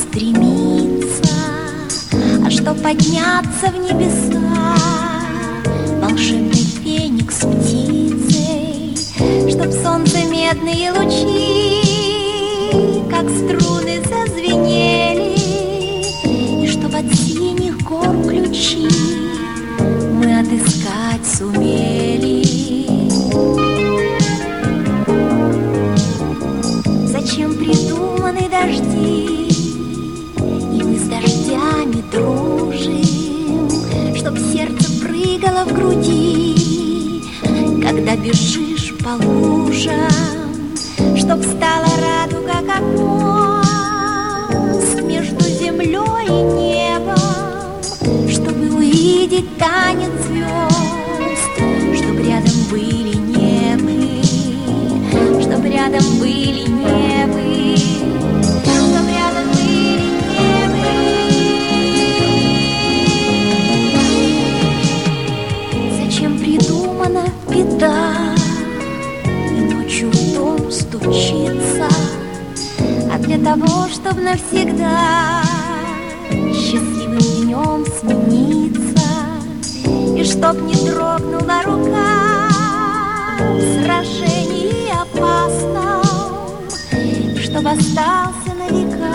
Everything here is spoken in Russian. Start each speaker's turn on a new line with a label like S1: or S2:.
S1: стремиться, а чтоб подняться в небеса, волшебный феникс птицей, чтоб солнце медные лучи, как струны, зазвенели, и чтоб от синих гор ключи мы отыскать сумели. Зачем придуманы дожди, и мы с дождями дружим, чтоб сердце прыгало в груди, когда бежишь по лужам, чтоб стала радуга как мост между землей и небом, чтобы увидеть танец звезд, чтоб рядом были небы, чтоб рядом были небы, чтоб рядом были небы. Зачем придумана беда, и ночью в дом стучится, а для того, чтоб навсегда счастливым днем смениться, и чтоб не дрогнула рука в сражении опасном, чтоб остался на века